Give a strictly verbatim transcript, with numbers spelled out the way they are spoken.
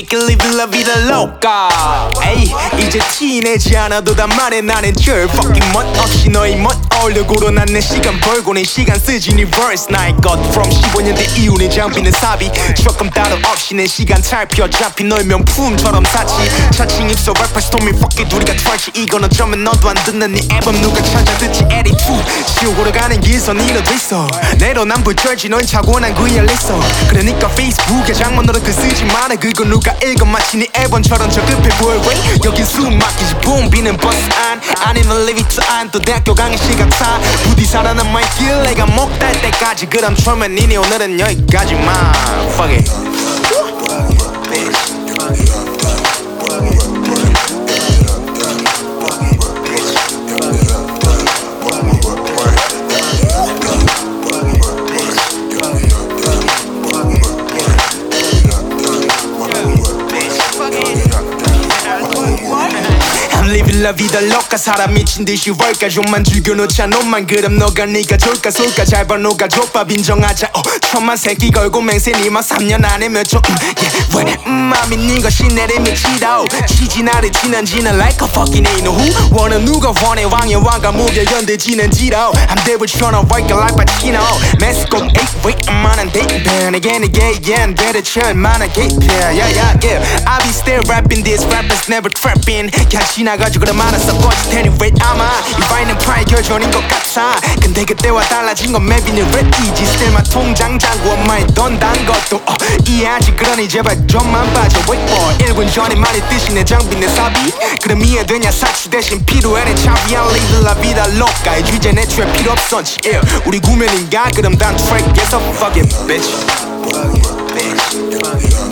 can live la vida loca. 에이 이제 티내지 않아도 다 말해 나는 절 fucking 멋 없이 너의 멋 어울려고로 난 내 시간 벌고 내 시간 쓰지 네 verse 나의 것 from 십오 년대 이후 내 장비는 사비 조금 따로 없이 내 시간 살펴 잡히 널 명품처럼 사치 차칭 입소 래퍼스 토미 fuck it 우리가 트라치 이건 어쩌면 너도 안 듣는 네 앨범 누가 찾아 듣지 에리 투 지옥으로 가는 길선 이러도 있어 내로남불절지 널 차고 난 구열했어 그러니까 페이스북에 장문으로 글 쓰지 마라 그거 누가 읽어 마치 네 앨범처럼 저급해 보여 왜 여긴 숨 막히지 붐 비는 버스 안 아니면 리비트 안또 대학교 강의 시간 타 부디 살아남아 있길 내가 목달 때까지 그럼 처음엔 니네 오늘은 여기까지만 Fuck it Living la vida loca 사람 미친 듯이 월까 좀만 죽여놓자 놈만 그럼 너가 니가 좋을까 솔까 잘 봐 너가 족밥 인정하자 어 천만 새끼 걸고 맹세 니만 삼 년 안에 몇조 음, yeah, 왜 음마 믿는 것이 내를 미치다 치지 나를 지난 지난 like a fucking ain't no who 원은 누가 원해 왕의 왕과 무게 연대지는 지도 I'm there with tryna work it like Pacino 멕시코 eight wait I'm on a date pen again again again better chill man a gate yeah yeah yeah yeah I be still rapping this rappers never trapping 그냥 지나가지고 그래 많았어 뻗을 테니 wait 아마 이 바이는 프라이 결전인 것 같아 근데 그때와 달라진 건 maybe 는 랩이지 still 마 통장 잔고 엄마의 돈 단 것도 어, 이해하지 그러니 제발 좀만 빠져 wait for 일 분 전에 말이 뜻이 내 장비 내 사비 그럼 이해되냐 사치 대신 필요해 내 차비 I live la vida loca 이 주제 내 트랩 필요 없었지 yeah. 우리 구면인가 그럼 단 트랙에서 fuck it bitch